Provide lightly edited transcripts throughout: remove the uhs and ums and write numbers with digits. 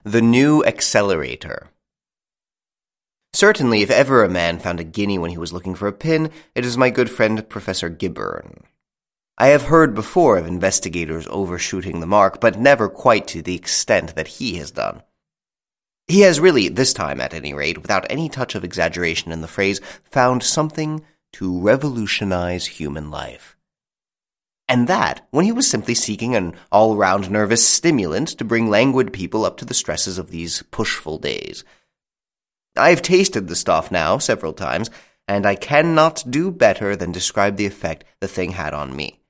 The New Accelerator. Certainly, if ever a man found a guinea when he was looking for a pin, it is my good friend Professor Gibberne. I have heard before of investigators overshooting the mark, but never quite to the extent that he has done. He has really, this time at any rate, without any touch of exaggeration in the phrase, found something to revolutionize human life. And that, when he was simply seeking an all-round nervous stimulant to bring languid people up to the stresses of these pushful days. I have tasted the stuff now several times, and I cannot do better than describe the effect the thing had on me.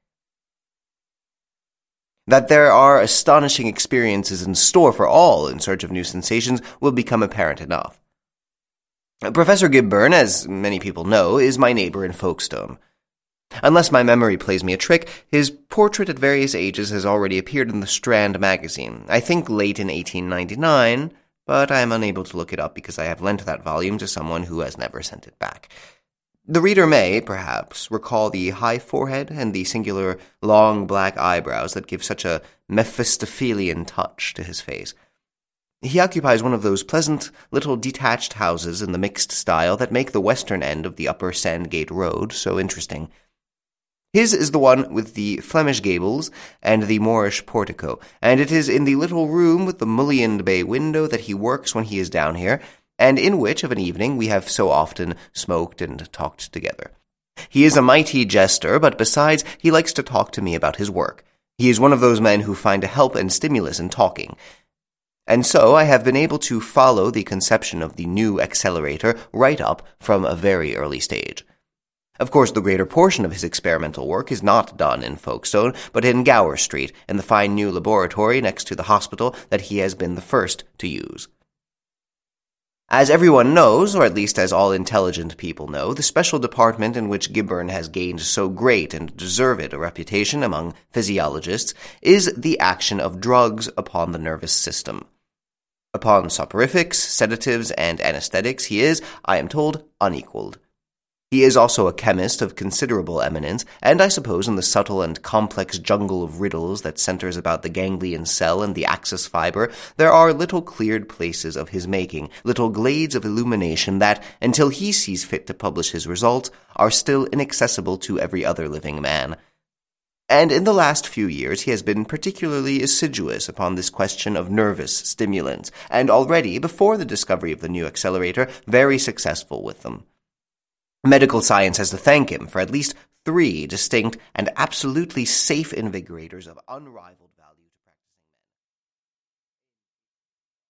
That there are astonishing experiences in store for all in search of new sensations will become apparent enough. Professor Gibberne, as many people know, is my neighbor in Folkestone. Unless my memory plays me a trick, his portrait at various ages has already appeared in the Strand magazine, I think late in 1899, but I am unable to look it up because I have lent that volume to someone who has never sent it back. The reader may, perhaps, recall the high forehead and the singular long black eyebrows that give such a Mephistophelian touch to his face. He occupies one of those pleasant little detached houses in the mixed style that make the western end of the upper Sandgate Road so interesting. His is the one with the Flemish gables and the Moorish portico, and it is in the little room with the mullioned bay window that he works when he is down here, and in which, of an evening, we have so often smoked and talked together. He is a mighty jester, but besides, he likes to talk to me about his work. He is one of those men who find a help and stimulus in talking. And so I have been able to follow the conception of the new accelerator right up from a very early stage. Of course, the greater portion of his experimental work is not done in Folkestone, but in Gower Street, in the fine new laboratory next to the hospital that he has been the first to use. As everyone knows, or at least as all intelligent people know, the special department in which Gibberne has gained so great and deserved a reputation among physiologists is the action of drugs upon the nervous system. Upon soporifics, sedatives, and anesthetics he is, I am told, unequaled. He is also a chemist of considerable eminence, and I suppose in the subtle and complex jungle of riddles that centers about the ganglion cell and the axis fiber, there are little cleared places of his making, little glades of illumination that, until he sees fit to publish his results, are still inaccessible to every other living man. And in the last few years he has been particularly assiduous upon this question of nervous stimulants, and already, before the discovery of the new accelerator, very successful with them. Medical science has to thank him for at least 3 distinct and absolutely safe invigorators of unrivaled